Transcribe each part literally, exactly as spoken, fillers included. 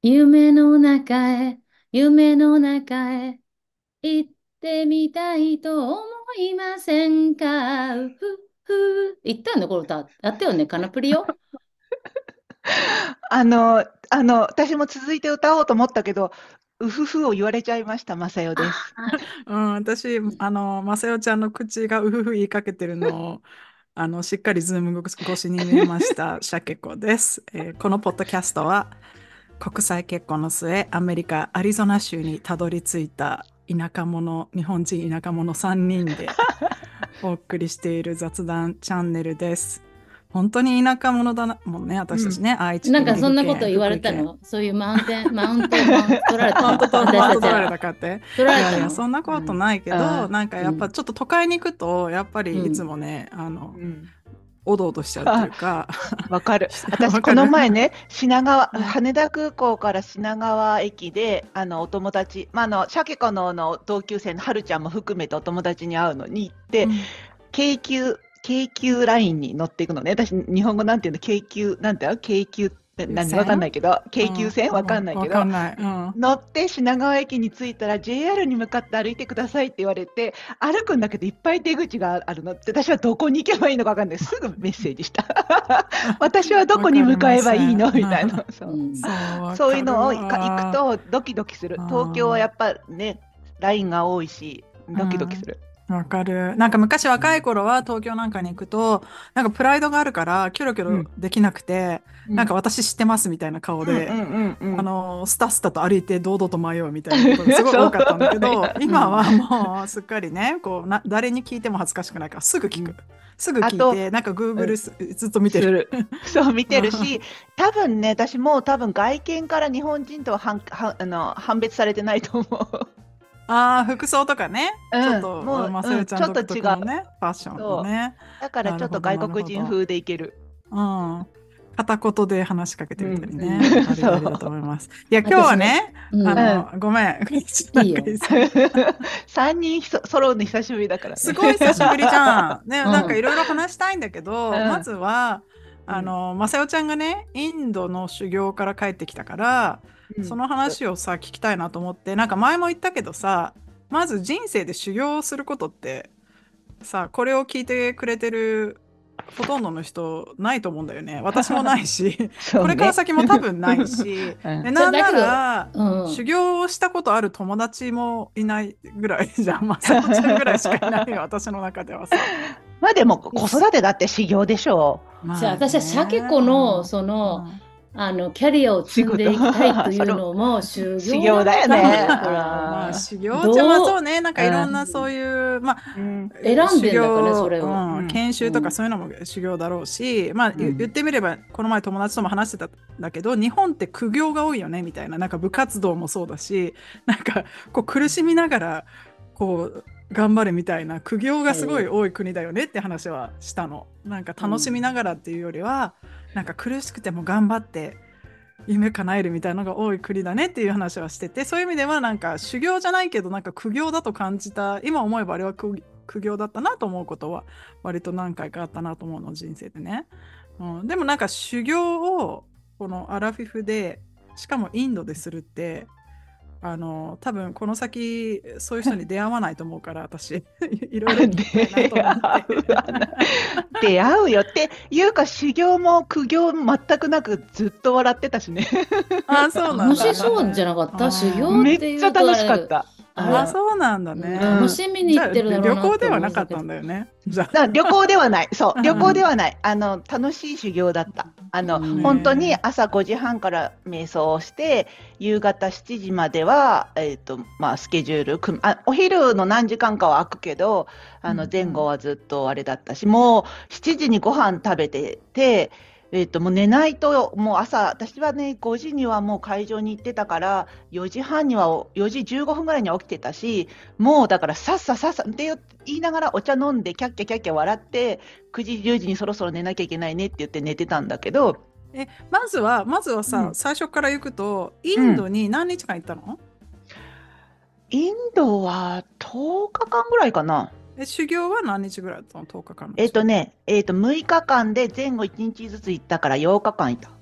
夢の中へ、夢の中へ行ってみたいと思いませんか？ふふ言ったよね、この歌。あったよね、カナプリよ。 あの、あの、私も続いて歌おうと思ったけど、うふふを言われちゃいました、まさよです。 うん、私、あの、まさよちゃんの口がうふふ言いかけてるのを、あの、しっかりズーム越しに見えました、シャケ子です。えーこのポッドキャストは、国際結婚の末、アメリカ・アリゾナ州にたどり着いた田舎者、日本人田舎者さんにんでお送りしている雑談チャンネルです。本当に田舎者だな、もんね、 うん。 私たちね、愛知県、 なんか岐阜県、 そんなこと言わ福井県。 れたの？そういうマウンテン、マウント、マウント取られたの？ マウントと、マウント取られ私たちは。 たかって。 取らいやいや、 れたの？ そんなことうん。 ないけど、 あなんかやっぱうん。 ちょっと都会に行くと、やっぱりいつうん。 もね、あの、 うん。 おどおどしちゃうっていうか、 わかる。私、こわかる。 の前ね、品川、 うん。 羽田空港から品川駅で、あの、お友達、まあ、あの、シャケ子の、の同級生のはるちゃんも含めてお友達に会うのに行って、 うん。 京急、京急ラインに乗っていくのね。私、日本語なんていうの、京急、なんていうの京急って優何わかんな先いけど、京急うん。 線わかんわ、 ないけど、 わかんない。うん。 乗って品川駅に着いたら ジェイアール に向かって歩いてくださいって言われて、歩くんだけどいっぱい出口があるのって、私はどこに行けばいいのかわかんない。すぐメッセージした。私はどこにわかり向かえばません。 いいのみたいな。そう。 うん。 そう、わそういうかるのをいか行くわ。 とドキドキする。 う東京はやん。 っぱね、ラインが多いし、ドキドキすうん。 る。 わかる。なんか昔若いうん。 頃は東京なんかに行くと、なんかプライドがあるからキョロキョロうん。 できなくて、 うん。 なんか私知ってますみたいな顔で、 うんうんうんうん。 あの、スタスタと歩いて堂々と迷うみたいなことがすごいそう。 多かったんだけど、 うん。 今はもうすっかりね、こうな、誰に聞いても恥ずかしくないからすぐ聞く。 うん。 すぐあと、 聞いて、なんかう Google ん、 すずっと見てる。 する。そう見うん。 てるし、多分ね、私もう多分外見から日本人とは判はあの判別されてないと思う。 ああ、服装とかね。ちょっうん、もと、 う、 まさうん、 よちゃん独ちょっと違う。 特のね、ファッションのそう。 ね。 だからちょっとなるほど、なる外国ほど。 人風でいける。 うん。片言で話しかけてみたうん、 うりね。 ん。 あり、 そありだと思います。いや、今日は私ね。 ね、あうん。 う。うん。 の、ごめん。なんかいいよ。 さ、 さんにんそ揃うの久しぶりだからね。 すごい久しぶりじゃん。ね、 うん。 なんかいろいろ話したいんだけど、まうん、 ずは、 うん、 あの、まさよちゃんがね、インドの修行から帰ってきたから、 うん。 その話をさ、聞きたいなと思って、なんか前も言ったけどさ、まず人生で修行することって、さあ、これを聞いてくれてるほとんどの人ないと思うんだよね。私もないし、これからそうね。 先も多分ないし、 うん。 で、 じゃあ、 なんなだけど、 ら、 うん。 修行をしたことある友達もいないぐらいじゃん。まさよちゃんぐらいしかいないよ、私の中ではさ。 まあでも子よし。 育てだって修行でしょじゃあ、 まあ私はシャケね、 子の、 うん。 その、 うん。 あの、キャリアをう。仕事。 積んでいきたいといそれうのも修修行だ行だよね。 と思うよ、これまあ、 は。 あ修行じゃ、まあそうどう、 ね、なんかいろあ、 んなそううん、 いう、まあ、 うん、 え修選んでんだからね、そ行、 れを。 うん、 うん、 研修とかうん、 そういうのも修行だろうし、まあ言言っうん、 てみれば、この前友達とも話してたんだけど、日本って苦行が多いよね、みたいな、なんか部活動もそうだし、なんかこう苦しみながら、こう、頑張るみたいな苦行がすごいはい、 多い国だよねって話はしたの。なんか楽しみうん、 ながらっていうよりは、なんか苦しくても頑張って夢叶えるみたいなのが多い国だねっていう話はしてて、そういう意味ではなんか修行じゃないけどなんか苦行だと感じた、今思えばあれは苦、苦行だったなと思うことは割と何回かあったなと思うの、人生でね。うん、でもなんか修行をこのアラフィフで、しかもインドでするって、あの多分この先そういう人に出会わないと思うから、私いろいろ聞きたいな出と思って。 会うわな。出会うよっていうか、修行も苦行も全くなくずっと笑ってたしね。 あ、そうなんだ楽しそうじゃね。 なかった？修行あめっていうとっちゃ楽あれだけど、 しかった。うあれ、 あ、 ん。 そうなんだうん、 う楽ね。 ん。 しみにじゃあ、 行ってるだろう旅行ではなって思なかったんってたけど。 だよね。じゃだ旅行ではない。そう。旅行であ。 はない。あの、楽しい修行だった。あうの、本当にねん。 朝ごじはんから瞑想をして、夕方しちじまでは、えっと、まあ、スケジュール組む、あ、お昼の何時間かは空くけど、 え。うあの、 んうん。 前後はずっとあれだったし、もうしちじにご飯食べてて、えっと、もう寝ないと、もう朝、私はね、ごじにはもう会場に行ってたから、よじはんには、よじじゅうごふんぐらいには起きてたし、もうだからさっささっさって言いながらお茶飲んでキャッキャキャッキャ笑って、くじじゅうじにそろそろ寝なきゃいけないねって言って寝てたんだけど、 え、まずは、まずはさ、 うん、 最初から行くと、イうん。 ンドに何日間行ったの？ インドはとおかかんぐらいかな。 え、修行は何日ぐらいだったの？ とおかかん 日間のえっ修行。 とね、えっとむいかかんで前後いちにちずつ行ったからようかかんいた。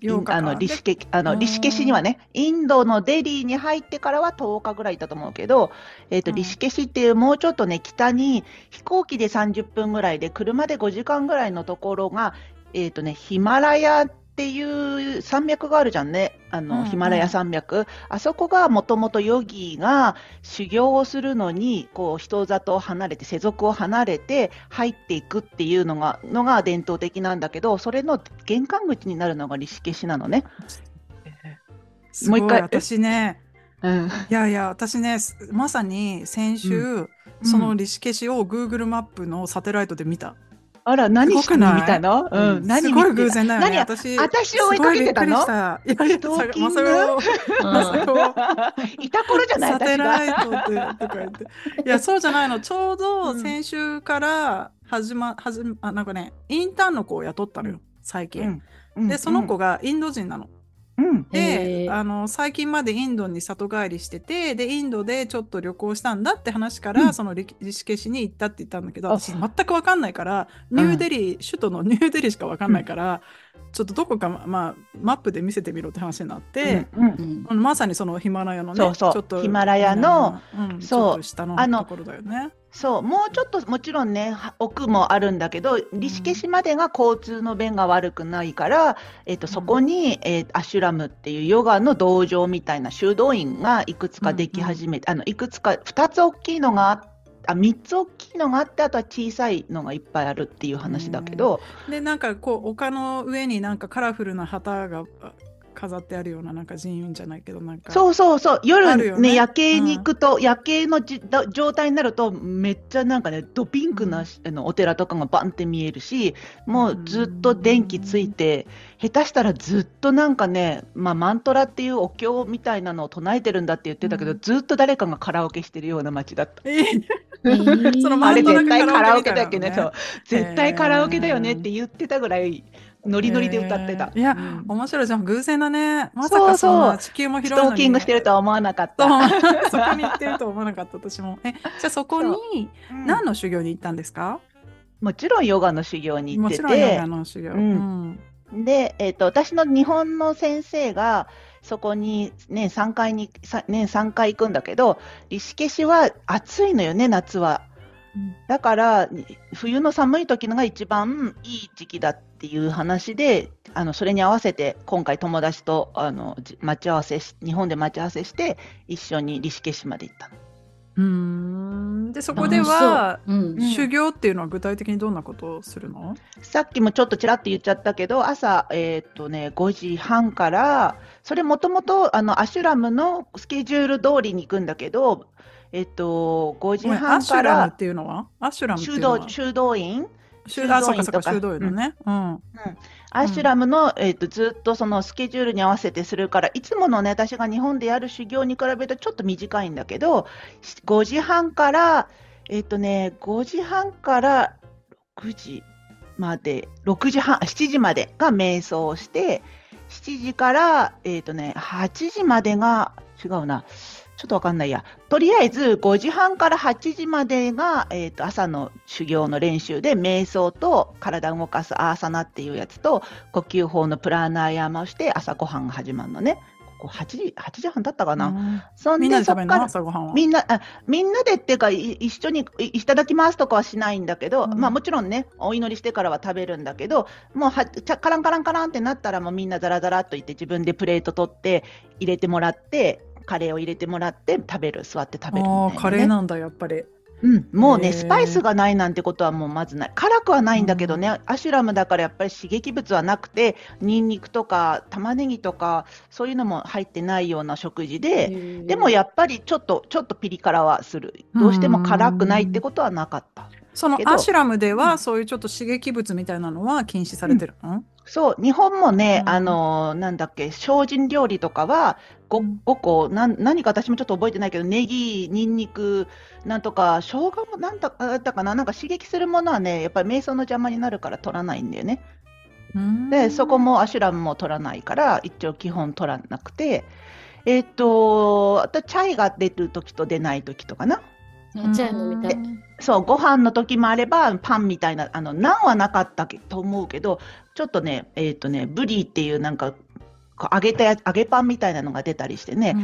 イ 8 ンあの日間で、 リシケあうのリシケシにん、 はね、インドのデリーに入ってからはとおかぐらいいたと思うけど、えっと、リシうん、 ケシっていうもうちょっとね、北に飛行機でさんじゅっぷんぐらいで、車でごじかんぐらいのところが、えっとね、ヒマラヤっていう山脈があるじゃんね。あうの、ヒマラヤん、 山脈。あそこがもともとヨギが修行をするのに、こう、人里を離れて、世俗を離れて入っていくっていうのが、のが伝統的なんだけど、それの玄関口になるのがリシケシなのね。 すごい、 もう一回、え私ね、 うん。 いやいや、私ね、すまさに先うん。 週、そのうん。 リシケシを Google マップのサテライトで見た。 あら、 すご何しに見くない？ たの？ ううん。 ん。 すごい偶何見てた？ 然だよね。 何、 私、 私を追いかすごいびっくけてたの？ りした。いやいや、 ストーさまあ、 キング？ それを、 うまあ、それん。 を、 いた頃じゃない、 サテ私が。 ライトで、とか言って。いや、そうじゃないの。ちょうどうん。 先週から始ま、始ま、あ、なんかね、インターンの子を雇ったのよ、 うん。 最近。 うん。うで、 ん。 その子がインド人なの。 うん。 で、 へえ。 あの、最近までインドに里帰りしてて、で、インドでちょっと旅行したんだって話かうら、 ん。 そのリリシケシに行ったって言ったんだけど、 あ、 私全くわかんないから、ニューうん。 デリー、首都のニューデリーしかわかんうん。 ないから、ちょっとどこか、ままあ、マップで見せてみろって話になっうん。 て、 うん。 うん。 あのまさにそのヒマラヤのね、 そうそう。 ちょっとヒマラヤの、 南の、うん、ちょっとそう。 下あの、 のところだよね。 そう、もうちょっともちろんね、は奥もあるんだけど、 うリシケん、 シまでが交通の便が悪くないから、えっと、そうん、 こに、えーアシュラムっていうヨガの道場みたいな修道院がいくつうん、 かできうん。 始めて、あの、いくつか、ふたつ大きいのがあっあ、みっつ大きいのがあって、あとは小さいのがいっぱいあるっていうへ話だけえ。 ど、 で、なんかこう、丘の上になんかカラフルな旗があ飾ってあるような、なんか寺院じゃないけど、なんかそうそうそう、 あ夜ね、 るよね。 夜う景に行ん。 くと、夜景のじだ状態になると、めっちゃなんかね、ドピンクなうん。 しあのお寺とかがバンって見えるし、 うもうずっと電気ついん。 て、下手したらずっとなんかね、まあ、マントラっていうお経みたいなのを唱えてるんだって言ってたけど、 うん。 ずっと誰かがカラオケしてるような街だった。 えーそのへあれマウントなん絶対カかカラオケみラオケだっけね、そたいなのね。 う。 へ絶対カラオケだよねっえ。 て言ってたぐらい、ノリノリで歌ってた。 へえ。いや、 うん。 面白いじゃん。偶然だね。まさかそんそうそう。 な地球もストーキング広いのに、 してるとは思わなかった。 そう、そこに行ってると思わなかった私も。え、じゃあそこにそう。うん。 何の修行に行ったんですか？ もちろんヨガの修行に行ってもちろんヨガて、 の修行。 ううん。 ん。 で、えっと、私の日本の先生が、そこに年さんかいに、さ年さんかい行くんだけど、リシケシは暑いのよね、夏は。 うんだから、に冬の寒い時のが一番いい時期だっていう話で、あの、それに合わせて、今回友達と、あの、じ待ち合わせし、日本で待ち合わせして、一緒にリシケシまで行ったの。 うーん。で、そこで楽しそは、 う。う。 うんん。 修行っていうのは具体的にどんなことをするの？ さっきもちょっとちらっと言っちゃったけど、朝、えーっとね、ごじはんから、それもともと、あの、アシュラムのスケジュール通りに行くんだけど、えっと、5 ごめん、ア時半シュラムっからていうのはアシュラムっ修道、 ていうのは修道院修、 修あ、そうかそうか、 道院とか、 修道院うん、 のね。うん。 うん。アシュうん。 ラムの、えっと、ずっとそのスケジュールに合わせてするから、いつものね、私が日本でやる修行に比べるとちょっと短いんだけど、しごじはんから、えっとね、ごじはんからろくじまで、ろくじはん、しちじまでが瞑想をして、しちじから、えっとね、はちじまでが、違うな、ちょっとわかんないや。とりあえずごじはんからはちじまでが、えっと、朝の修行の練習で、瞑想と体を動かすアーサナっていうやつと、呼吸法のプラーナーヤーマをして朝ごはんが始まるのね。ここはちじ、はちじはんだったかな。 うん。 そんみんなで、 で食べるのそっから、 朝ごはんは？ みんな、あ、みんなでっていうか、い一緒にいいただきますとかはしないんだけど、まあうん。 もちろんね、お祈りしてからは食べるんだけど、もうは、ちゃカランカランカランってなったらもうみんなザラザラっといって自分でプレート取って入れてもらって、カレーを入れてもらって食べる、座って食べるみああ、 たいなね。 カレーなんだ、やっぱり。 うん、もうね、スパイスへえ。 がないなんてことはもうまずない。辛くはなういんだけどん。 ね、アシュラムだからやっぱり刺激物はなくて、ニンニクとか玉ねぎとか、そういうのも入ってないような食事へで、でもえ。 やっぱりちょっと、ちょっとピリ辛はする。 うーどうしても辛くないってん。 ことはなかった。 そのけど、 アシュラムでは、 うん、 そういうちょっと刺激物みたいなのは禁止さうん。 れてるの？ そう、日本もうね、あん。 のーなんだっけ、精進料理とかはご、 うん。 ごこ、なん、何か私もちょっと覚えてないけど、ネギ、ニンニク、なんとか、生姜もなんだだったかな、なんか刺激するものはね、やっぱり瞑想の邪魔になるから取らないんだよね。 うーで、そこん。 もアシュラムも取らないから、一応基本取らなくて、えっと、あと、チャイが出るときと出ないときとかな。 うーあ、チャイ飲みたい。 ん。 そう、ご飯の時もあれば、パンみたいな、あの、ナンはなかったけと思うけど、ちょっとね、えっとね、ブリーっていうなんか、 こう揚げたや揚げパンみたいなのが出たりしてね、 うん。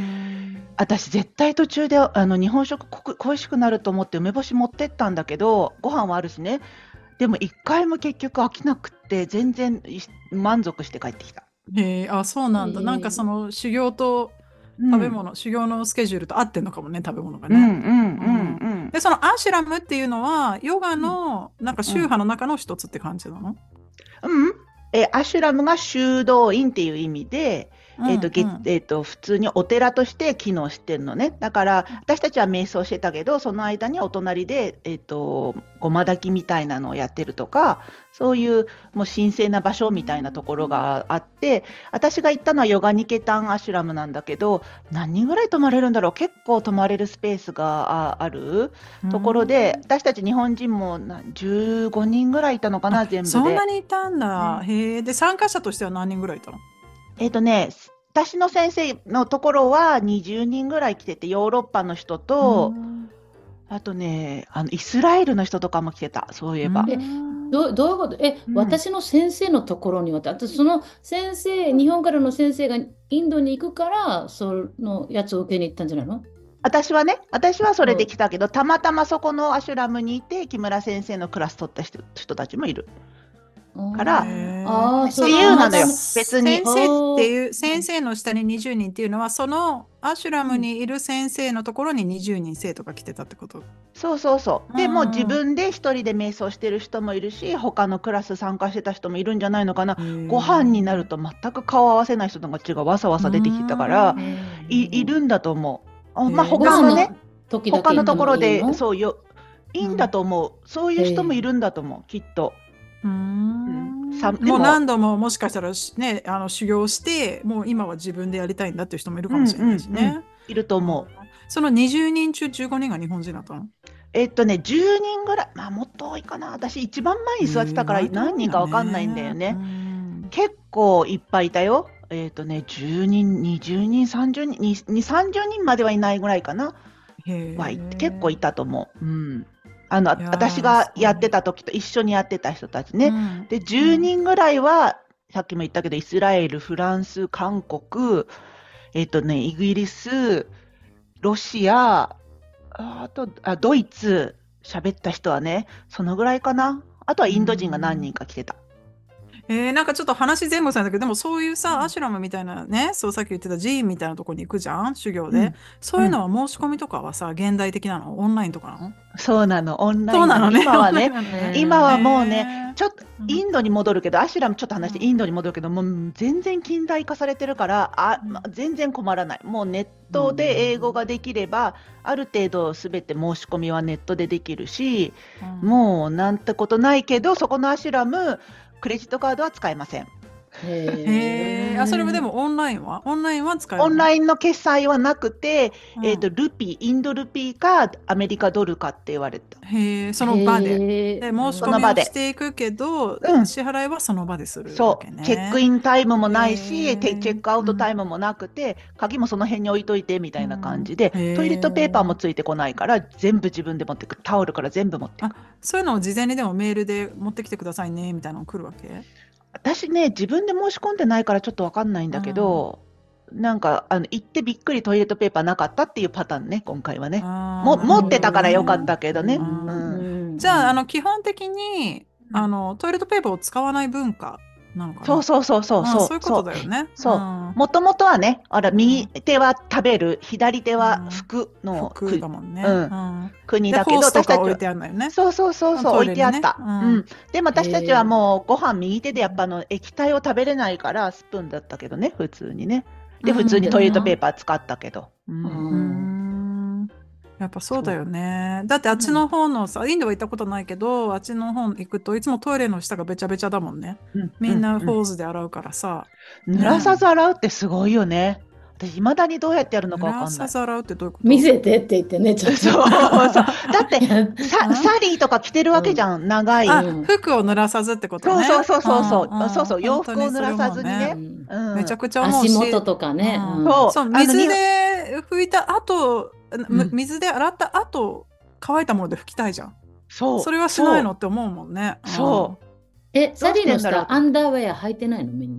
私絶対途中であの日本食こく恋しくなると思って梅干し持ってったんだけど、ご飯はあるしね。でも一回も結局飽きなくって全然い満足して帰ってきた。 へえ、あ、そうなんだ。なんかそえの修行とうん食べ物、修行のスケジュールと合ってんのかもね、食べ物がね。 うんうんうんうんうんで、そのアシュラムっていうのは、ヨガうんのなんかうん宗派の中の一つって感じなの？ うんえーアシュラムが修道院っていう意味で、 うんえっと、げうん。 えっと、普通にお寺として機能してるのね。だから、私たちは瞑想してたけど、その間にお隣で、えっと、ごま炊きみたいなのをやってるとか、そういうもう神聖な場所みたいなところがあって、私が行ったのはヨガニケタンアシュラムなんだけど、何人ぐらい泊まれるんだろう。結構泊まれるスペースがあ、あるうところで、 ん。 私たち日本人もなじゅうごにんぐらいいたのかあ、 な、全部そんなで。 にいたんだ。へえ。で、参加者としては何人ぐらいいたの？ えっとね、私の先生のところはにじゅうにんぐらい来てて、ヨーロッパの人うと、 ん。 あとね、あのイスラエルの人とかも来てた、そういえうば。 え、 ん。 どう、どういうことえ、 うん、 私の先生のところにはって、あとその先生、日本からの先生がインドに行くから、そのやつを受けに行ったんじゃないの？ 私はね、私はそれで来そたけど、たまたまそこのアシュラムにいて、木村先生のクラス取った人、人たちもいるう。あから、 へーえ。 あー、そ自その、なんか由なのよ、 のため、 別に。 先生っておー、 いう、先生の下ににじゅうにんっていうのは、そのアシュラうん、 ムにいる先生のところににじゅうにん生徒が来てたってこと？ そうそうそう。 うでもう自んうん。 分で一人で瞑想してる人もいるし、他のクラス参加してた人もいるんじゃないのかな。 へご飯になるえ。 と全く顔合わせない人たちがわさわうさ出てきたから、 ん。 えい、いるー、 んだと思う。あ、 へまあごえ。で、その、 他のね、 飯の時だ他のとけ行ってもころで、 いいの？ そうよ、いいんだうん。 と思う。そういう人もいえるんだと思う、きっと。 うーうん。さ、 ん。 でも、 もう何度ももしかしたらしね、あの修行して、もう今は自分でやりたいんだっていう人もいるうんかもしれないしうんうん、 ね。 いるとうん。 思う。 そのにじゅうにん中じゅうごにんが日本人だったの？ えっとね、じゅうにんぐらい、まあもっと多いかな。私一番前へに座ってえ、 たから意外と何人多いんだかわかんないんだよね。うね。 ん。 結構いっぱいいたよ。えっとね、じゅうにん、にじゅうにん、さんじゅうにん、に、にさんじゅうにんまではいないぐらいかな。 へはい結構いえ。 たと思う。うん。あの、あいや私ー、すごい。 がやってた時と一緒にやってた人たちうね。 ん。 で、 う 10 ん。 人ぐらいは、さっきも言ったけど、イスラエル、フランス、韓国、えっとね、イギリス、ロシア、ああと、あ、ドイツ、喋った人はね、そのぐらいかな。あとはうインド人が何ん。 人か来てた。 えー、なんかちょっと話前後したんだけど、でもそういうさ、アうん。 シュラムみたいなね、そうさっき言ってた寺院みたいなとこに行くじゃん、修行で。 うん。 そういうのは申し込みとかはさ、現代的なの？オンラインとかなの？ そうなの、オンラインなの。 そうなのね。 今はオンラインね、 なのね。 今はもうね、 へえ。 ちょっとうん。 インドに戻るけど、アシュラムちょっと話してイうん。 ンドに戻るけど、もう全然近代化されてるから、あ、まうん全然困らない。もうネッうトで英語がん。 できれば、ある程度すべて申し込みはネットでできるし、 うんもうなんてことないけど、そこのアシュラム、クレジットカードは使えません。 へえ。あ、それもでへえ。 もオンラインはオンラインは使えるの？ オンラインの決済はなくて、 うえっと、 ん。 ルピー、インドルピーかアメリカドルかって言われた。 へえ、その場で。 へで、 え。 申し込みをしその場で。 ていくけど、 うん。 支払いはその場でするわけそう。チェックね。 インタイムもないへし、テチェッえ。 クアウトタうん。 イムもなくて、鍵もその辺に置いといてみたいな感うん。 じで、トイレットペーパーもへえ。 ついてこないから、全部自分で持ってく。タオルから全部持ってあ、 く。 そういうのを事前にでもメールで持ってきてくださいね、みたいなの来るわけ？ 私ね、自分で申し込んでないからちょっとわかんないんうだけん。 ど、なんか、あの、行ってびっくりトイレットペーパーなかったっていうパターンね、今回はね。 ああ、 も、 なるほど持ってたからよかっね。 たけどうね。 ううん。 ん。 ん。 じゃあ、あうん。 の、基本的に、あうんの、トイレットペーパーを使わない文化なのかそうな？ そうそうそうああ、そうそう、 いうことそう。 だよね。うそう。 ん。 もともとはね、あら、 う右ん。 手は食べる、左手はうん。 拭くの服く、 だもんね。 うん、 うん。で、 国だけど、 ホースと私たちは、 か置いてあるんだよね。 そうそうそううんそう、置いトイレにね。 てあった。 う。 うんん。でも私たちはへえ。 もうご飯右手うでやっぱあん。 の液体を食べれないからスプーンだったけどね、普通にね。 うで、普通にトイレットペーん。 パー使ったけど。う。 うんうんん。やっぱそうだそよね。だってあっう。うん。 ちの方のさ、インドは行ったことないけど、あっちの方行くといつもトイレの下がべちゃべちゃだもんね。 うん。 みんなうん。うん。 ホースで洗うからさ。 濡らさねず洗うってすごいよね。私、未だにどうやってやるえ。濡らのかわかんない。 さず洗うってどういうこ見と？ せてって言ってね、ちょっそうと。 そう。だって、 いや、 さ、 んサリーとか着てるわけじゃん、長い。 あ、 うん。 服を濡らさずってことね。 そうそうそうそうそう。 うんそうそう。 うん。 洋本当にそれ服を濡らさ思うね。 ずにね。 うんめちゃうん。 くちゃ思う足元し、 とかうね。 ん。 うん。 そう。 そう、 あの、 水に、 で拭いた後、むうん。 水で洗った後、乾いたもので拭きたいじゃん。そそう。 れはしないのそって思うもんね。 う。 うん。 そう。 え、 どうしサリーの下、 てんだろうと。 アンダーウェア履いてないのみんな？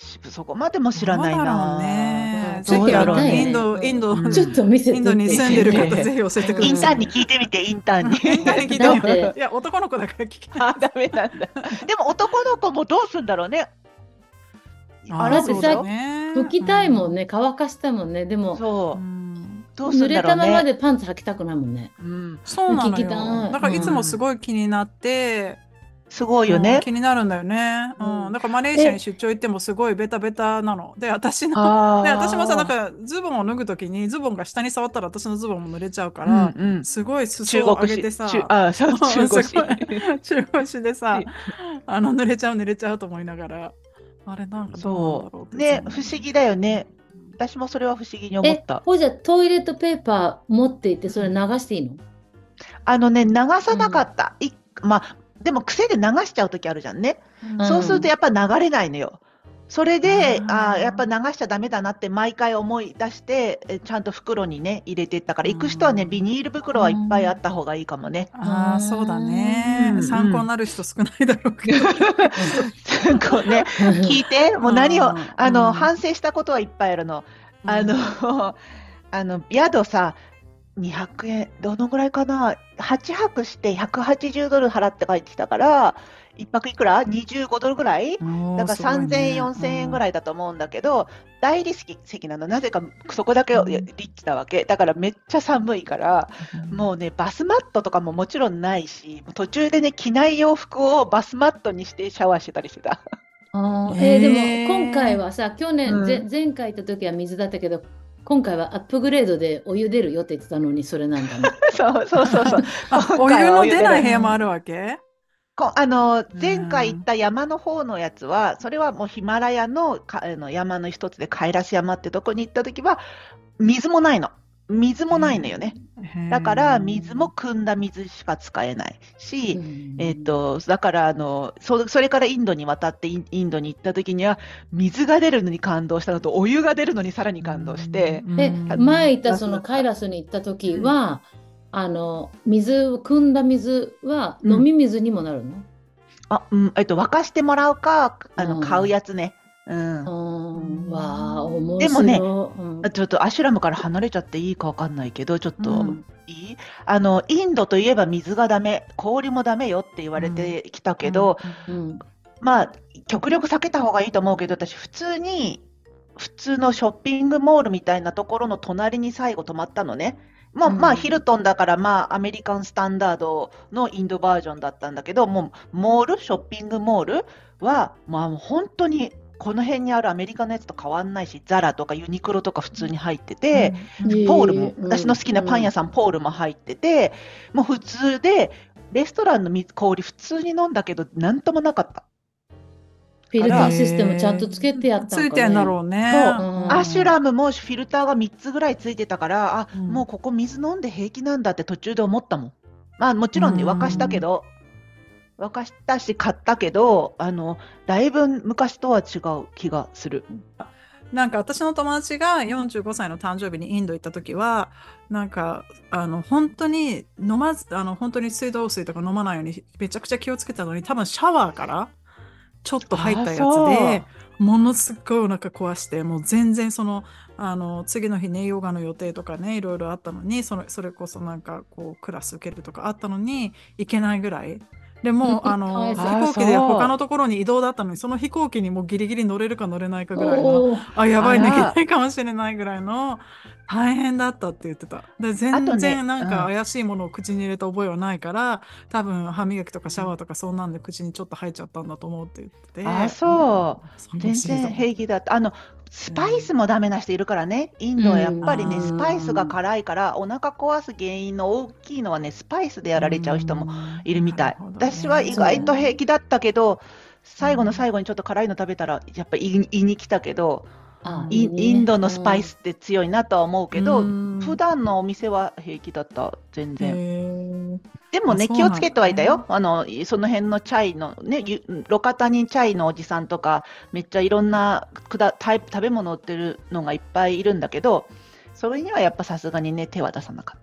しそこまでも知らどうないだろうな。 ね。 どうぜひ、あの、 だろうねインド、インド、 うんちょっと見せてインドに住んでる方、 ねぜひ教えてくインターンださい。 に聞いてみて、インターンに。 インターンに聞いてみだってて。いや、男の子だから聞けない。 あ、ダメなんだ。でも男の子もどうすんだろうね。 あだってさそうだね。 拭きたいもんね、乾かしたいもんね。でうも、 そう。 ん。 どうす濡れたんだろうね。 ままでパンツ履きたくないもんね。 うん。 そうなの聞きたよ。 いだからいつもすごい気になって、 すごいようんね。 気になるんだよね。ううんん。だからマレーシアにえ、 出張行ってもすごいベタベタなの。で、私の、で、私もさ、なんあかズボンを脱ぐときにズボンが下に触ったら私のズボンも濡れちゃうかあ。 ら、 うんうん。 すごい中裾を上国式。 げてさ、 中、あ、そう、中国式。 すごい中腰でさ、あの、濡れちゃう濡れちゃうと思いながら、あれなんかどうなんだろうってそう。ね、 いつも不思議だよね。私もそれは不思議に思っえ、 た。 ほいじゃトイレットペーパー持っていってそれ流していいの？ あのね、流さなかった。いまあ、でも癖で流しちゃうときあるじゃんね。 うんそうするとやっぱ流れないのよ。それで、 あーあーやっぱ流しちゃダメだなって毎回思い出して、えちゃんと袋にね、入れてったから、行く人はね、 うんビニール袋はいっぱいあった方がいいかもね。 ああ、そうだうんね。 うん参考になる人少ないだろうけど。 こうね、聞いて、もう何を、 うんあの、 うん反省したことはいっぱいあるの。あの、あの、宿さ、にひゃくえん、どのぐらいかな？ はち 泊してひゃくはちじゅうドル払って帰ってきたから、いっぱくいくら？ にじゅうご ドルぐらいだからさんぜんえん、よんせんえんぐらい。 いだと思うんだけど、大理石席なの。なぜかそこだけうんリッチなわけ。だからめっちゃ寒いから、もうね、バスマットとかももちろんないし、途中でね、着ない洋服をバスマットにしてシャワーしてたりしてた。 あーへーえーでも今回はさ、去年、 うんぜ前回行った時は水だったけど、今回はアップグレードでお湯出るよって言ってたのに、それなんだね。 そうそうそうそう。 あ、お今回は湯の出ない出部屋もあるわけ？ こあの前回行った山の方のやつは、それはもうヒマラヤのかあの山の一つでカイラシ山ってとこに行った時は水もないの。水もないのよね。だから水も汲んだ水しか使えないし、 うんえっとだからあのそそれからインドに渡ってインインドに行った時には水が出るのに感動したのとお湯が出るのにさらに感動して、 え、 うん前行ったそのカイラスに行った時は、あの水を汲んだ水はうん飲み水にもなるの？ あ、うんえっと沸かしてもらうかあの、 うん買うやつね。うんうん、わあ、面白い。 でもねうんちょっとアシュラムから離れちゃっていいかわかんないけど、ちょっとうんいい、あの、インドといえば水がダメ、氷もダメよって言われてきたけど、 うんまあ、極力避けた方がいいと思うけど、私、普通に、普通のショッピングモールみたいなところの隣に最後泊まったのね。まあ、 うんまあ、ヒルトンだから、まあ、アメリカンスタンダードのインドバージョンだったんだけど、もう、モール、ショッピングモールは、まあ、本当に、この辺にあるアメリカのやつと変わんないし、ザラとかユニクロとか普通に入ってて、 うんポールも、 うん私の好きなパン屋さん、ポールも入ってて、もう普通で、レストランの水氷普通に飲んだけど、なんともなかった。 フィルターシステムちゃんとつけてやったんかね。 ついてんだろうね。 そううんアシュラムもフィルターがみっつぐらいついてたから、あ、 うんもうここ水飲んで平気なんだって途中で思ったもん。まあもちろんね、 うん沸かしたけど、沸かしたし買ったけど、あの、だいぶ昔とは違う気がする。 なんか私の友達がよんじゅうごさいの誕生日にインド行った時は、なんかあの本当に飲まず、あの本当に水道水とか飲まないようにめちゃくちゃ気をつけたのに、多分シャワーからちょっと入ったやつあそうでものすっごいお腹壊して、もう全然そのあの次の日ね、ヨガの予定とかね、いろいろあったのに、そのそれこそなんかこうクラス受けるとかあったのに行けないぐらいで、もうあの飛かわいそう行機であそう他のところに移動だったのに、その飛行機にもうギリギリ乗れるか乗れないかぐらいの、 おーあ、やばい、 あらできないかもしれないぐらいの大変だったって言ってた。で、 あ全とね然なんかうん怪しいものを口に入れた覚えはないから、多分歯磨きとかシャワーとかそんなんで口にちょっと入っちゃったんだと思うって言ってて。 あ、そう。 そう全然平気だった。あの、スパイスもダメな人いるからね。インドはやっぱりね、 うんスパイスが辛いから、お腹壊す原因の大きいのはね、スパイスでやられちゃう人もいるみたい。 うんなるほどね私は意外と平気だったけど、最後の最後にちょっと辛いの食べたら、やっぱ胃に胃に来たけど、 あイいいねインドのスパイスって強いなとは思うけど、 うん普段のお店は平気だった、全然。 へーでもね、 あそうなんだね気をつけてはいたよ。あの、その辺のチャイのね、ゆ路肩にチャイのおじさんとか、めっちゃいろんなくだタイプ食べ物売ってるのがいっぱいいるんだけど、それにはやっぱさすがにね、手は出さなかったよ。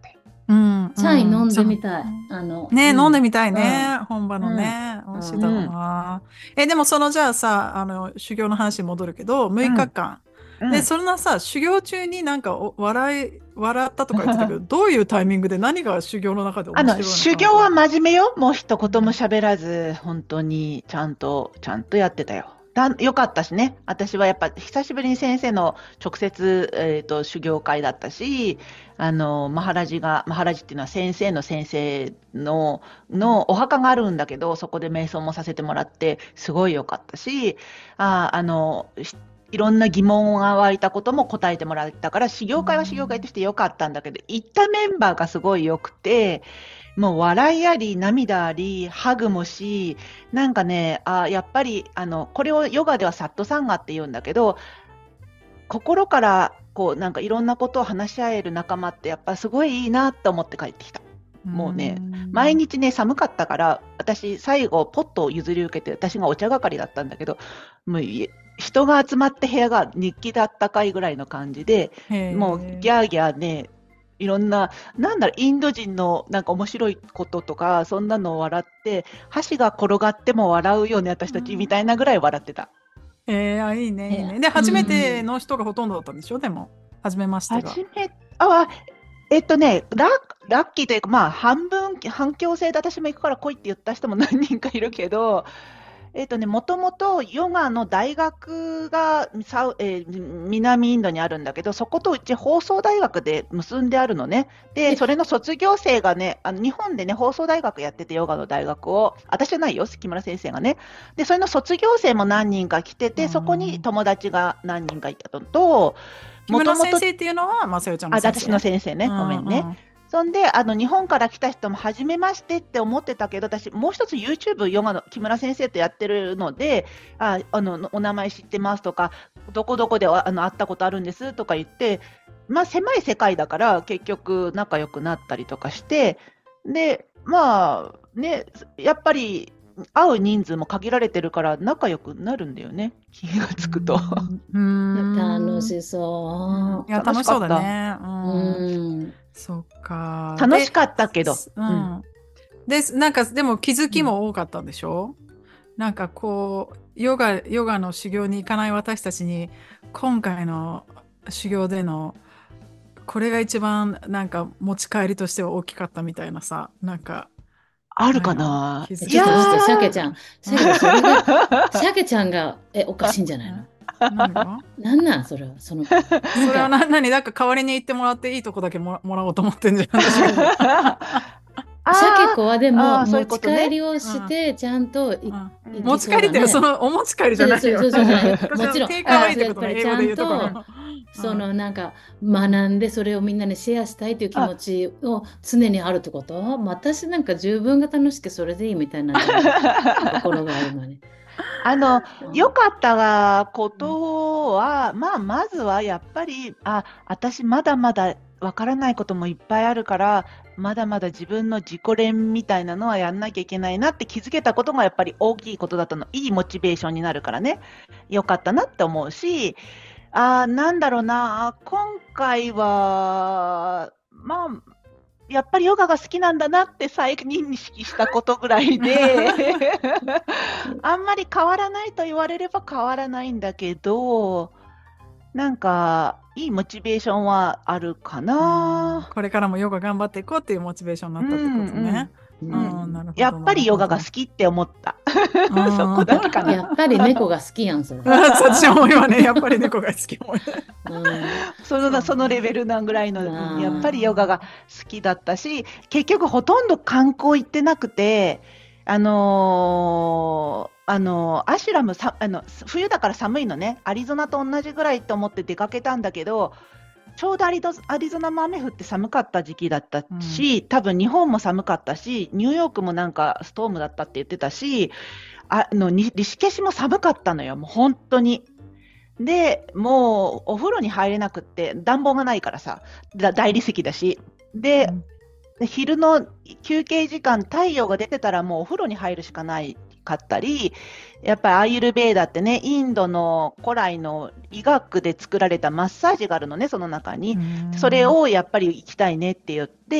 うんチャイ飲んでみい。 たい。あの、 ね、 うん飲んでみたいうんね。本場うんのね。美味しいだろううんな。え、でもそのじゃあさ、あの、修行の話に戻るけど、6 うん日間。で、 うんそんなさ、修行中になんかお笑い、笑ったとか言ってたけど、どういうタイミングで何が修行の中であの、 面白いの修行はかなと思って。 真面目よ。もう一言もうん喋らず、本当にちゃんと、ちゃんとやってたよ。だよかったしね。私はやっぱ久しぶりに先生の直接、えーと、修行会だったし、あの、マハラジが、マハラジっていうのは先生の先生の、のお墓があるんだけど、そこで瞑想もさせてもらって、すごい良かったし、あ、あの、しいろんな疑問が湧いたことも答えてもらったから、修行会は修行会として良かったんだけど、行ったメンバーがすごい良くて、もう笑いあり、涙あり、ハグもし、なんかね、あ、やっぱり、あの、これをヨガではサットサンガって言うんだけど、心からこう、なんかいろんなことを話し合える仲間ってやっぱすごいいいなと思って帰ってきた。もうね、毎日ね、寒かったから、私最後ポットを譲り受けて、私がお茶係だったんだけど、もうい人が集まって部屋が日記であったかいぐらいの感じで、 へーもうギャーギャーね、いろんな、なんだろう、インド人のなんか面白いこととか、そんなのを笑って、箸が転がっても笑うよね、私たちみたいなぐらい笑ってた。 えー、あ、いいね、いいいやね。で、初めての人がほとんどだったんでしょでも、初めましてが。 初め、あ、えっとね、ラッ、ラッキーというか、まあ、半分、反響制で私も行くから来いって言った人も何人かいるけど、えっとね、もともとヨガの大学がサウ、えー南インドにあるんだけど、そことうち放送大学で結んであるのね。で、 えそれの卒業生がね、あの日本でね、放送大学やってて、ヨガの大学を、私じゃないよ、木村先生がね。で、それの卒業生も何人か来てて、そこに友達が何人かいたのと、 木村もともと先生っていうのは、まさよちゃんのあ、 先生。 私の先生ね、ごめんね。そんで、あの、日本から来た人も初めましてって思ってたけど、私、もう一つ YouTube ヨガの木村先生とやってるので、あ、あの、お名前知ってますとか、どこどこであの会ったことあるんですとか言って、まあ、狭い世界だから、結局仲良くなったりとかして、で、まあ、ね、やっぱり、会う人数も限られてるから仲良くなるんだよね、気がつくと。 うん楽しそいや、楽しそうだね。 う。 うんうん。 そっか。 楽しかったけど。 でうん。で、なんか、でも気づきも多かったんでしょ、なんかこう、ヨガ、ヨガの修行に行かない私たちに、今回の修行での、これが一番なんか持ち帰りとしては大きかったみたいなさ、なんか、 あるかな。 気づきちょっと待って、シャケちゃゃん。シャケちゃん、それが、シャケちゃんが、え、おかしいんじゃないの？ 何がなんなんそれは、その、 それはな何だか代わりに言ってもらっていいとこだけもらもらおうと思ってんじゃん。私がシャケ子はであもーそうい持ちうことね帰りをして、ちゃんとい、 うん行き持ち帰りっていうか、そそうのお持ち帰りじゃないよ。 そうそうそうそうもちろんテイクアウェイってことね、 あ英語で言うところの。 そのなんか学んでそれをみんなにシェアしたいという気持ちを常にあるってこと？私なんか十分が楽しくそれでいいみたいなところがあるのに。 あの、良かったことは、まあ、まずはやっぱり、あ、私まだまだわからないこともいっぱいあるから、まだまだ自分の自己練みたいなのはやんなきゃいけないなって気づけたことがやっぱり大きいことだったの。いいモチベーションになるからね。良かったなって思うし、あー、なんだろうな、今回は、まあ、やっぱりヨガが好きなんだなって再認識したことぐらいで、あんまり変わらないと言われれば変わらないんだけど、なんか、いいモチベーションはあるかな。 これからもヨガ頑張っていこうっていうモチベーションになったってことね。 うんうんなるほどやっぱりヨガが好きって思った。 うんそこだけかな。 やっぱり猫が好きやん、それ。 私も今ね、やっぱり猫が好きもん。 うんそのそのレベルなぐらいの、 うんうんやっぱりヨガが好きだったし、結局ほとんど観光行ってなくて、あのーあのーアシュラムさあの、冬だから寒いのね、アリゾナと同じぐらいと思って出かけたんだけど、ちょうどアリゾアリゾナも雨降って寒かった時期だったし、多分日本も寒かったし、ニューヨークもなんかストームだったって言ってたし、あのにリシケシも寒かったのよ、もう本当に。で、もうお風呂に入れなくって、暖房がないからさ、だ大理石だし。で、 うんで昼の休憩時間、太陽が出てたらもうお風呂に入るしかないかったり、やっぱりアーユルベーダってね、インドの古来の医学で作られたマッサージがあるのね、その中に。それをやっぱり行きたいねって言って行っ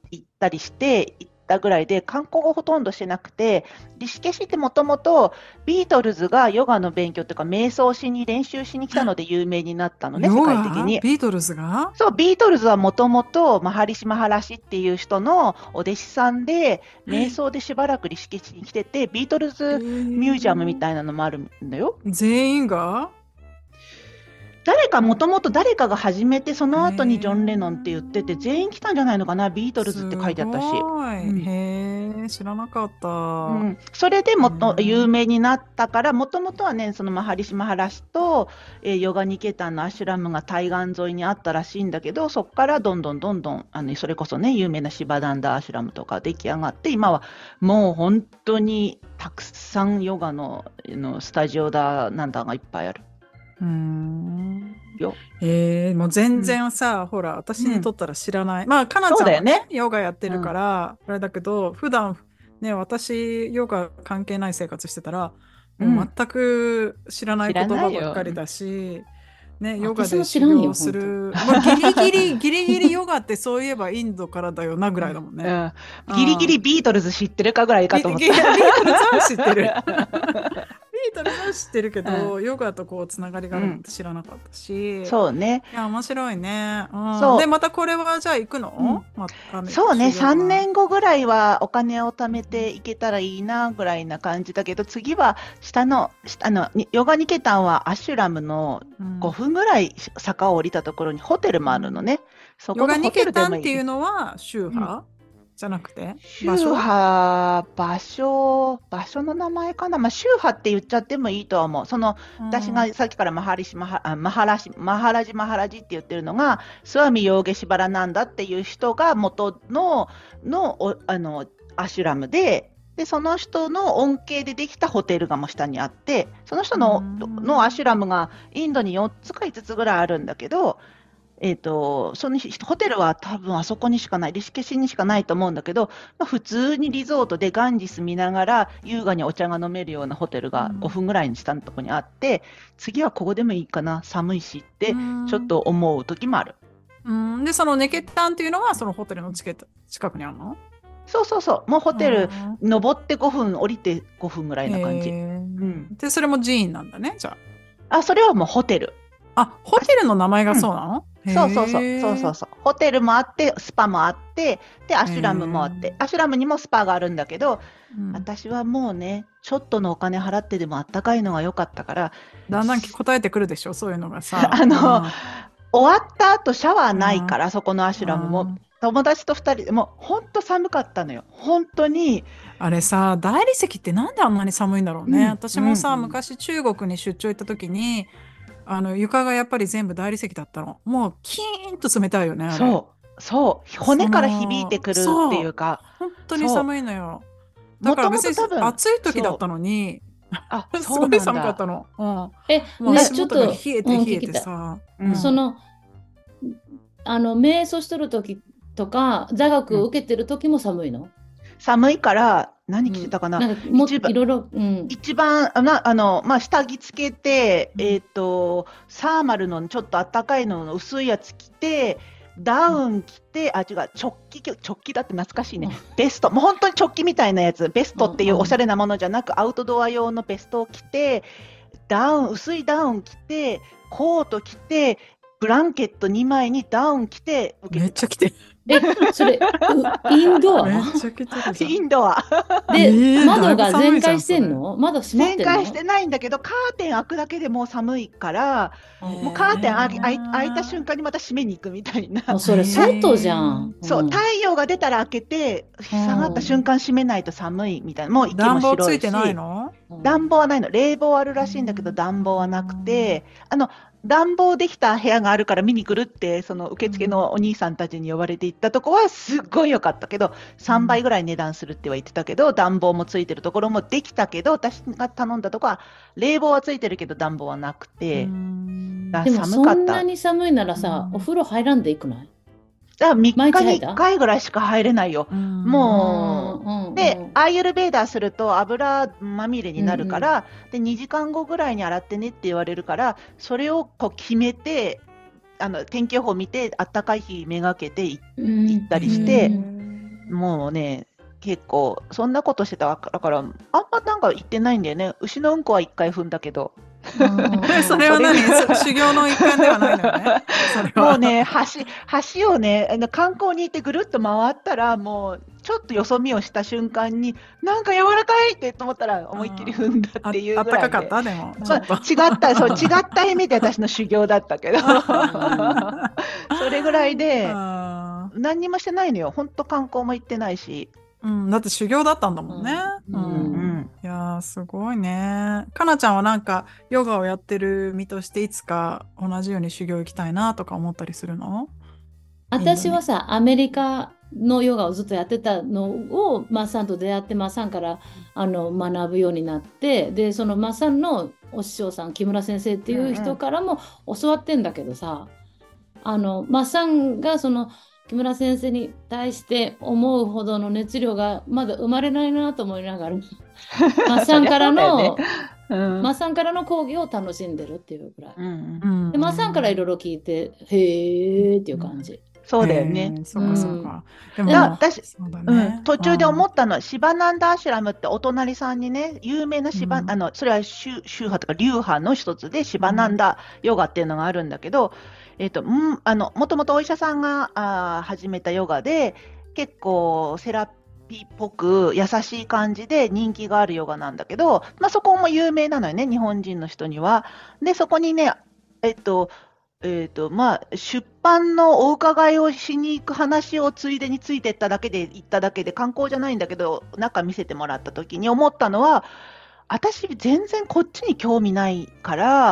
行ったりして行ったぐらいで観光をほとんどしてなくて、リシケシってもともとビートルズがヨガの勉強というか瞑想しに練習しに来たので有名になったのね、世ヨ界的ガに。 ビートルズがそう、ビートルズはもともとマハリシ・マハラシっていう人のお弟子さんで、瞑想でしばらくリシケシに来てて、ビートルえズミュージアムみーたいなのもあるんだよ。 全員が誰か、もともと誰かが始めて、その後にジョン・レノンってへ言ってて、全員来たんじゃないのかな、ビートルズって書いてあったし。 すごい。 うんへえ、知らなかっうた。 ん、それでもっとへえ有名になったから、もともとはね、そのマハリシ・マハラシと、えーヨガニケタンのアシュラムが対岸沿いにあったらしいんだけど、そこからどんどんどんどん、あのそれこそね、有名なシバダンダアシュラムとか出来上がって、今はもう本当にたくさんヨガの、あのスタジオだなんだがいっぱいあるうーん。 よ。 えー、もう全うん、 然さ、ほら、私うん、 にとったら知らない。まあ、かなそうちゃんはね、 だよね。 ヨガやってるうん、 から、あれだけど、普段、ね、私、ヨガ関係ない生活してたら、 うん、 もう全く知らない知ら言葉ばっないよ。 かりだし、ね、ヨガ私もで修知らんよ、 行す本当。 る。まあ、ギリギリ、ギリギリヨガってそういえばインドからだよなぐらいだもんね。 うん、ギリギうん。 リビートルズ知ってるかぐらいかギリと思っギリビートルズは知ってる。 た。 ビートルズは知ってるけうん、 ど、ヨガとこうつながりがうあるなんん、 て知らなかったし、いそうね。 や、面白いね。うん。で、 そまたこれはじゃあ行くう。うん、 のま、あの、 そうね、3 修行は。 年後ぐらいはお金を貯めていけたらいいなぐらいな感じだけど、次は下の、下のにヨガニケタンはアシュラムのうごん。 ふんぐらい坂を降りたところにホテルうもあるのん。 ね。そヨガニこのホテケタンっルでもいい。 ていうのは宗うん。 派じゃなくて宗場所派、場所、場所の名前かな。まあ、宗派って言っちゃってもいいとは思う。その、 う私がん。 さっきからマハリシ、マハ、あマハラシ、マハラジ、マハラジって言ってるのが、スワミ・ヨーゲシバラなんだっていう人が元の、の、おあの、アシュラムで、で、その人の恩恵でできたホテルがもう下にあって、その人うの、のアシュラん。 ムがインドによっつかいつつぐらいあるんだけど、えっと、そのひホテルは多分あそこにしかない、リシケシにしかないと思うんだけど、まあ、普通にリゾートでガンジス見ながら優雅にお茶が飲めるようなホテルうがごふんん。 ぐらいに下のところにあって、次はここでもいいかな、寒いしっうてちょっん。 と思う時もある。 うんで、そのネケタンっていうのはそのホテルのチケット近くにあるのそうそうそう、もうホうテルん。 登ってごふん、降りてごふんぐらいな感じ。 へえ。 うん。 で、それも寺院なんだね、じゃあ、それはもうホテル。 あ。あ、ホあ、 テルの名前がうん。 そうなのそうそうそう、そうへえ。 そうそう。ホテルもあって、スパもあって、で、アへシュラムもあっえ。 て、アシュラムにもスパがあるんだけど、 うん。 私はもうね、ちょっとのお金払ってでもあったかいのが良かったから、 だんだんす答えてくるでしょ、そういうのがさ。 あの、 うん。 終わった後シャワーうん。 ないから、そこのアシュラムも、 うん友達とふたりでもう本当寒かったのよ。本当に。 あれさ、大理石ってなんであんなに寒いんだろうね。 うん、うん、 私もさ、 うん。 昔中国に出張行った時に、あの床がやっぱり全部大理石だったの。もうキーンと冷たいよね、あれ。 そう、そう、 そ骨から響いての、 くるっていそう、 うか、 本当にそ寒いのよ。 う、もともだから別にと多分、 暑い時だったそう、 のに、 あ、 すそうごいなんだ。 寒かったの。うん。 え、 もうね、 だ、 足元が冷ちょっと、 えうん、 て冷えて聞きたい。 さ、 う、 うんん。 その、あの、瞑想してる時とか、座う学をん。 受けてる時も寒いの？ 寒いから、 う何着てん。 たかな。 なんか、も、 一番、 いろいろ、うん。 一番、あな、あの、まあ、下着つけて、 うん。 えっと、サーマルのちょっとあったかいのの薄いやつ着て、ダうんウン着て、あ、違う、直帰、直帰だって懐かしいね。 うん。 ベスト、もう本当に直帰みたいなやつ、ベスうトっていうおしゃん。 れなものじゃなく、アウトドア用のベストを着て、ダウン、薄いダウン着て、コート着て、ブランケットにまいにダウン着て受けめってちた。 ゃ来てる。 え、それ、うインドアめっちゃ来てるじゃん。 インドはで、 えー、だ窓いぶが全寒いじゃん、 開してそれ。 んの？窓閉まっ全てんの？ 開してないんだけど、カーテン開くだけでもう寒いから、もうカーテン開い開い開いた瞬へ間にまた閉めに行くみたいな。 もうそれえ。 外じゃへん。 え。 そう、 うん。 太陽が出たら開けて、 う下がった瞬ん。 間閉めないと寒いみたいな。もう息も暖房つ白いいてないし、 の暖房はないの。冷房あるうらしいんだけど、 ん暖房はなくて、あの、暖房できた部屋があるから見に来るって、そのう受付んのお兄さんたちに呼ばれて行ったとこはすっごい良かったけど、 うさんばいんぐらい値段するっては言ってたけど、暖房もついてるところもできたけど、私が頼んだとこは、冷房はついてるけど暖房はなくうて、 んあ、 でもそ寒かった。 んなに寒いならうさ、おん風呂入らんでいくない？ だから3 毎日に1 日入った？ 回ぐらいしか入れないよ。 うんうんもうんう、で、 うんアーユルベーダーすると油まみれになるうんから、で、にじかんごぐらいに洗ってねって言われるから、それをこう決めて、あの天気予報見て、あったかい日めがけていうん行ったうりして、 んもうね、結構そんなことしてたから、あんまなんか言ってないんだよね。牛のうんこは一回踏んだけど。 え、それは何そ修行の一環ではないのよね。それは。 もうね、橋、橋をね、あの観光に行ってぐるっと回ったら、もうちょっとよそ見をした瞬間に、なんか柔らかいってと思ったら、思いっきり踏んだあ、 っていうあっぐらいで。 たかかったでも、ちまあ、 ょっと。 違った、そう、違った意味で私の修行だったけど、それぐらいで、 あ何にもしてないのよ。本当観光も行ってないし。 ーうん、だって修行だったんだもんね。 ううん。 うんん。 いやー、すごいね。かなちゃんはなんか、ヨガをやってる身として、いつか同じように修行行きたいなとか思ったりするの？インドに。 私はさ、アメリカのヨガをずっとやってたのをマッサンと出会って、マッサンからあの学ぶようになって、で、そのマッサンのお師匠さん、木村先生っていう人からも教わってんだけどさ、あのマッサンがその木村先生に対して思うほどの熱量がまだ生まれないなと思いながら、マッサンからの、 うんマッサンからの講義を楽しんでるっていうぐらい。 うんう、ん。 で、マッサンからいろいろ聞いて、へーっていう感じ。 そうだよね。 へーそうかそうか。でだも、 私そうだうん、 ね。 途中で思っったのは、シバナンダ・アシュラムってお隣さんにね、有名なシバ、 うんあの、それは宗宗派とか流派の一つで、シバナンダヨガっていうのがあるんだけど、えっと、うん、あの、もともとお医者さんがあー始めたヨガで、結構セラピーっぽく優しい感じで人気があるヨガなんだけど、まあ、そこも有名なのよね、日本人の人には。で、そこにね、えっと、えっと、まあ、出版のお伺いをしに行く話をついでについてっただけで、行っただけで、観光じゃないんだけど、中見せてもらった時に思ったのは、私全然こっちに興味ないから、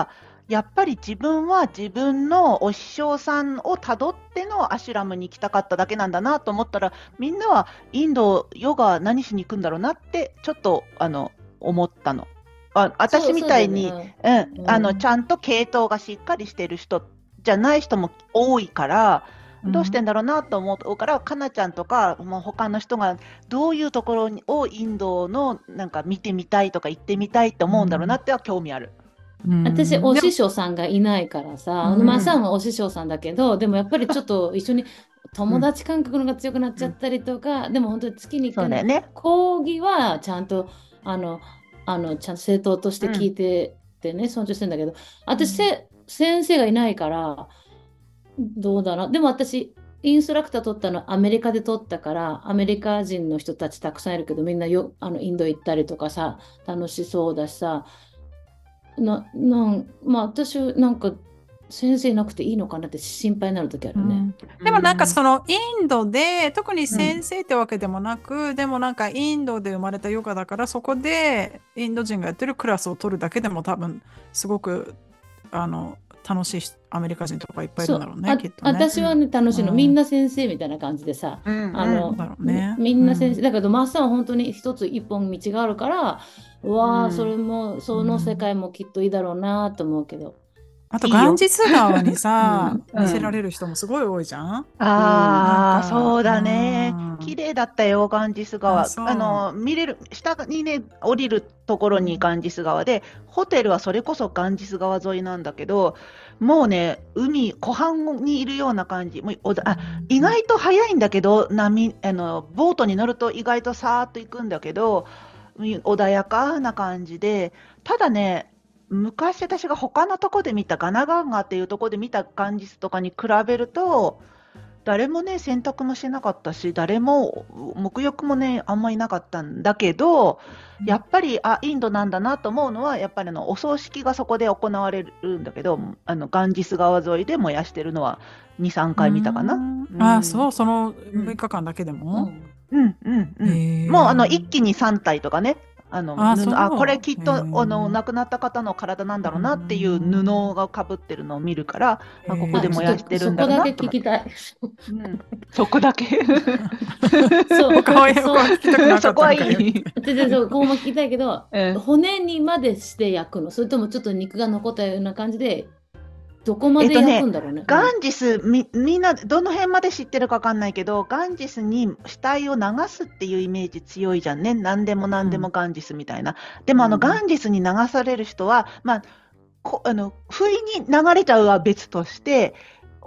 やっぱり自分は自分のお師匠さんをたどってのアシュラムに行きたかっただけなんだなと思ったら、みんなはインドヨガ何しに行くんだろうなってちょっとあの思ったの。あ、私みたいに、 そうそうだよねうん、あのうんちゃんと系統がしっかりしてる人じゃない人も多いから、どうしてんだろうなと思うから、かなちゃんとか、もう他の人がどういうところにをインドのなんか見てみたいとか行ってみたいって思うんだろうなっては興味ある。 私、おでも師匠さんがいないからさ、 うんマッサンはお師匠さんだけど、でもやっぱりちょっと一緒に友達感覚のが強くなっちゃったりとか、でも本当に月にいっかいのそうだよね。 講義はちゃんと、あの、あの、ちゃんと正当として聞いててね、尊重してんだけど、私、せ先生がいないから、どうだな。でも私、インストラクター取ったのアメリカで取ったから、アメリカ人の人たちたくさんいるけど、みんなよあのインド行ったりとかさ、楽しそうだしさ、な、なんまあ私なんか先生いなくていいのかなって心配になる時あるね。 でもなんかそのインドで特に先生ってわけでもなく、でもなんかインドで生まれたヨガだから、そこでインド人がやってるクラスを取るだけでも多分すごくあの楽しいアメリカ人とかいっぱいいるんだろうね、 あきっとね。 私はね楽しいの、 うんみんな先生みたいな感じでさ、 うんあのうんだろうねみみんな先生、 うんだけどマッサンは本当に一つ一本道があるから、うわあ、 うんそれもその世界もきっといいだろうなと思うけど、 あといいよガンジス川にさ、 うん見せられる人もすごい多いじゃん。 あなんあ、 かそうだねうん。 綺麗だったよ、ガンジス川。 あそうあの、見れる、下にね、降りるところにガンジス川で、ホテルはそれこそガンジス川沿いなんだけど、もうね、海、湖畔にいるような感じ。もうおだあ意外と早いんだけど、波、あの、ボートに乗ると意外とさーっと行くんだけど、うん穏やかな感じで、ただね、昔私が他のとこで見たガナガンガっていうとこで見たガンジスとかに比べると、誰もね、洗濯もしなかったし、誰も沐浴もね、あんまいなかったんだけど、やっぱり、あ、インドなんだなと思うのは、やっぱりあのお葬式がそこで行われるんだけど、あのガンジス川沿いで燃やしてるのはに、さんかい見たかな。 うんうんあ、そう、そのむいかかんだけでも。 うんうんうん。 へーもうあの一気にさん体とかね、あの布あそうあこれきっとへーあの亡くなった方の体なんだろうなっていう布がかぶってるのを見るから、あここで燃やしてるんだろうなそこだけ聞きたい。 うん、そこだけそう他はそう他は聞きたくなかったそこはいのかよい。 ででそうここも聞きたいけど、 うん骨にまでして焼くの、それともちょっと肉が残ったような感じでどこまでえっとね焼くんだろうね。 ガンジスみみんなどの辺まで知ってるかわかんないけど、ガンジスに死体を流すっていうイメージ強いじゃんね。何でも何でもガンジスみたいな。でもあのうんガンジスに流される人は、まあこあの不意に流れちゃうは別として、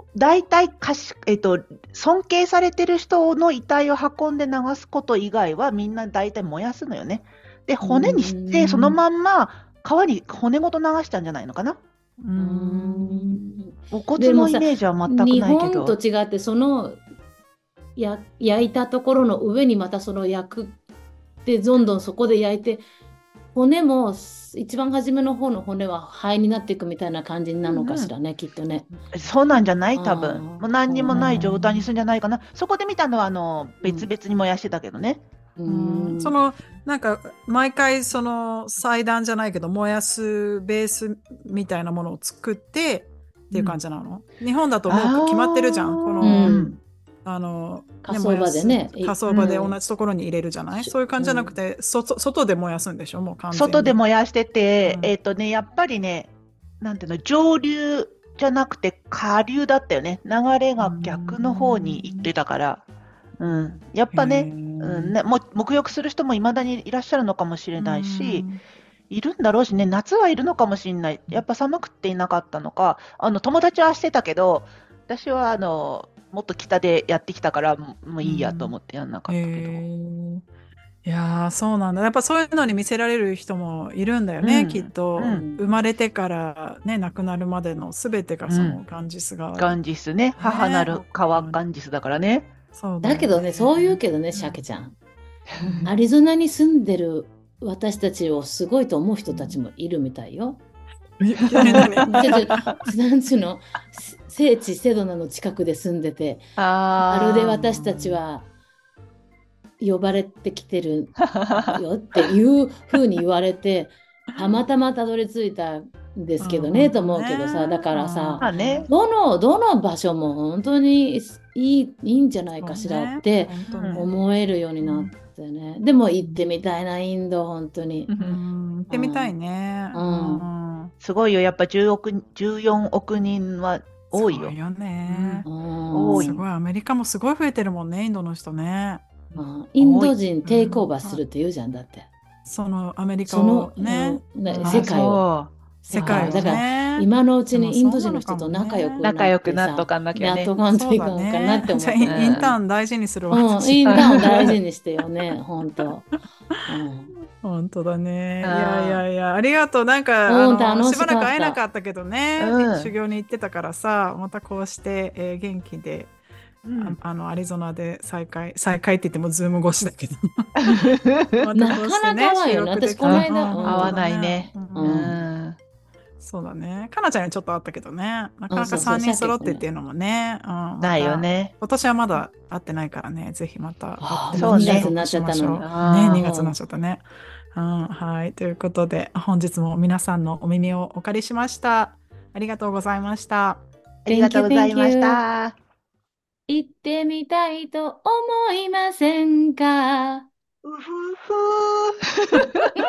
大体かし、えっと、尊敬されてる人の遺体を運んで流すこと以外はみんな大体燃やすのよね。で、骨にしてそのまんま川に骨ごと流したんじゃないのかな。 うーん。 お骨のイメージは全く日ないけど。 本と違ってそのや焼いたところの上にまたその焼くでどんどんそこで焼いて骨も一番初めの方の骨は灰になっていくみたいな感じなのかしらね、きっとね。 そうなんじゃない多あー分。もう何にもない状態にするんじゃないかな。そこで見たのはあの別々に燃やしてたけどね。 ううんんそのなんか毎回その祭壇じゃないけど燃やすベースみたいなものを作ってっていう感じなの、日本だともう決まってるじゃん。この、 うんあの火葬場でね燃やす火葬場でうん同じところに入れるじゃない、そういう感じじゃなくて、外外で燃やすんでしょもう完全に。 外で燃やしてて、 うんえっ、とね、やっぱりね、なんていうの、上流じゃなくて下流だったよね。流れが逆の方に行ってたから。うん。やっぱへね、 ーうんね、も沐浴する人もいまだにいらっしゃるのかもしれないし、 うんいるんだろうしね、夏はいるのかもしれない。やっぱ寒くていなかったのか、あの、友達はしてたけど、私はあの、もっと北でやってきたから、もうもういいやと思ってやんなかったけど。 へーいやーそうなんだ。やっぱそういうのに見せられる人もいるんだよね、 うんきっと、 うん生まれてからね亡くなるまでのすべてがそのガンジス川、 ガンジスね、母なる川ガンジスだからね。 そうだけどね、そう言うけどね、シャケちゃん。アリゾナに住んでる私たちをすごいと思う人たちもいるみたいよ。 え何何ちょちょなんちゅうの、聖地セドナの近くで住んでて、 あまるで私たちは呼ばれてきてるよっていうふうに言われて、たまたまたどり着いたんですけどね、 うんと思うけどさ、だからさ、 まあね、 どの、どの場所も本当にいい、いいんじゃないかしらって本当ね思えるようになってね。でも行ってみたいな、インド、本当に。 うん行ってみたいね。 うんうんすごいよ。やっぱじゅうおく、じゅうよんおく人は多いよすごい。よね。 うん多いすごい、アメリカもすごい増えてるもんね、インドの人ね。 うんインド人テイクオーバーするって言うじゃんだって。 そのアメリカそのを、ね、 うんねうん世界を。 世界をだからね。 今のうちでもにインド人の人と仲良くなってさ仲良くなっとかなきゃねやっとかんとそうだいかんかなってね。じゃあイン思ってる。 インターン大事にするわ。 うん、 私インターン大事にしてよね、本当。うん本当だね。いあーやいやいや、ありがとう。なんか、 うんあのし楽しかったばらく会えなかったけどね、 うん修行に行ってたからさ、またこうして、えー元気で、 うんああのアリゾナで再会、再会って言ってもズーム越しだけど。まなたこうしてかなか会わんよね収録できた私この間うんうん合わないね。 うんううんん。 そうだね。かなちゃんにちょっと会ったけどね。なかなかそうそうさんにん揃ってっていうのもね。うんまたないよね。 今年はまだ会ってないからね。ぜひまたあ会ってそうね収録にがつになっちゃったのにしましょうあーね、にがつになっちゃったね。うん、はい。ということで、本日も皆さんのお耳をお借りしました。ありがとうございました。 ありがとうございました。 行ってみたいと思いませんか？ うふふ。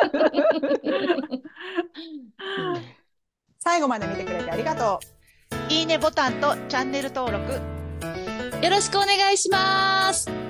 最後まで見てくれてありがとう。 いいねボタンとチャンネル登録。 よろしくお願いします。